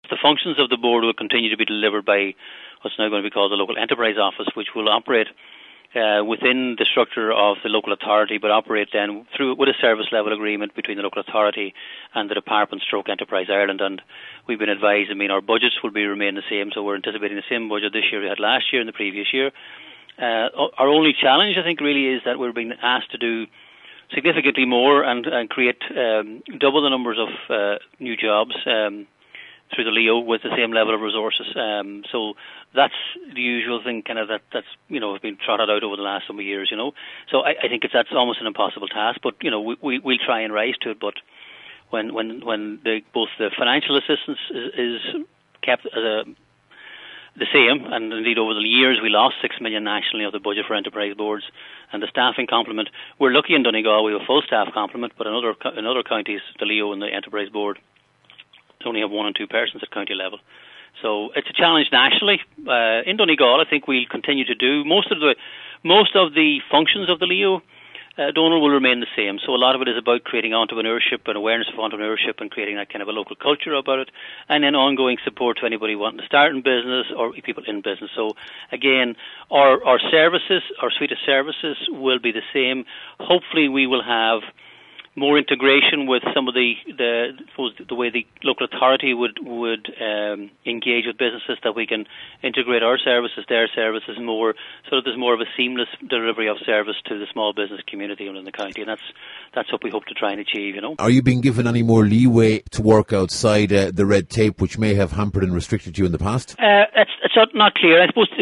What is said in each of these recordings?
The functions of the board will continue to be delivered by what's now going to be called the Local Enterprise Office, which will operate within the structure of the local authority, but operate then with a service level agreement between the local authority and the Department Stroke Enterprise Ireland. And we've been advised, our budgets will remain the same, so we're anticipating the same budget this year we had last year and the previous year. Our only challenge, I think, really is that we're being asked to do significantly more and create double the numbers of new jobs through the LEO with the same level of resources. So that's the usual thing, that's has been trotted out over the last some years. So I think that's almost an impossible task, but we'll try and rise to it. But when both the financial assistance is kept as the same, and indeed over the years we lost 6 million nationally of the budget for enterprise boards, and the staffing complement, we're lucky in Donegal we have a full staff complement, but in other counties, the LEO and the enterprise board only have 1 and 2 persons at county level. So it's a challenge nationally. In Donegal, I think we'll continue to do most of the functions of the LEO. Donal will remain the same. So a lot of it is about creating entrepreneurship and awareness of entrepreneurship and creating that kind of a local culture about it, and then ongoing support to anybody wanting to start in business or people in business. So again, our services, our suite of services will be the same. Hopefully we will have more integration with some of the way the local authority would engage with businesses, that we can integrate our services, their services more, so that there's more of a seamless delivery of service to the small business community within the county, and that's what we hope to try and achieve. Are you being given any more leeway to work outside the red tape, which may have hampered and restricted you in the past? It's not clear. I suppose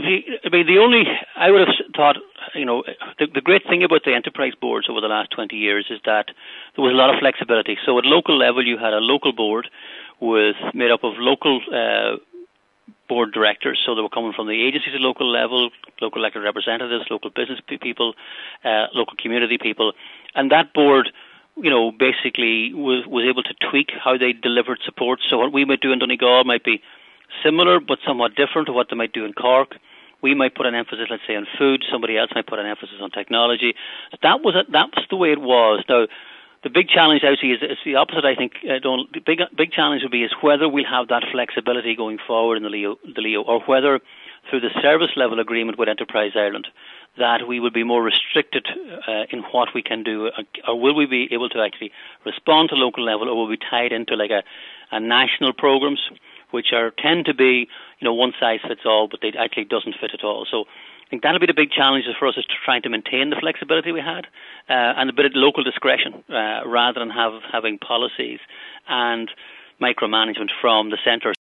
I would have thought, the great thing about the enterprise boards over the last 20 years is that there was a lot of flexibility. So at local level, you had a local board made up of local board directors. So they were coming from the agencies at local level, local elected representatives, local business people, local community people. And that board, basically was able to tweak how they delivered support. So what we might do in Donegal might be similar but somewhat different to what they might do in Cork. We might put an emphasis, let's say, on food. Somebody else might put an emphasis on technology. So that was the way it was. Now, the big challenge I see is the opposite. I think the big challenge would be is whether we'll have that flexibility going forward in the LEO, or whether through the service level agreement with Enterprise Ireland that we will be more restricted in what we can do, or will we be able to actually respond to local level, or will we be tied into like a national programs, which tend to be one size fits all, but it actually doesn't fit at all. So I think that'll be the big challenge for us, is trying to maintain the flexibility we had and a bit of local discretion rather than having policies and micromanagement from the centre.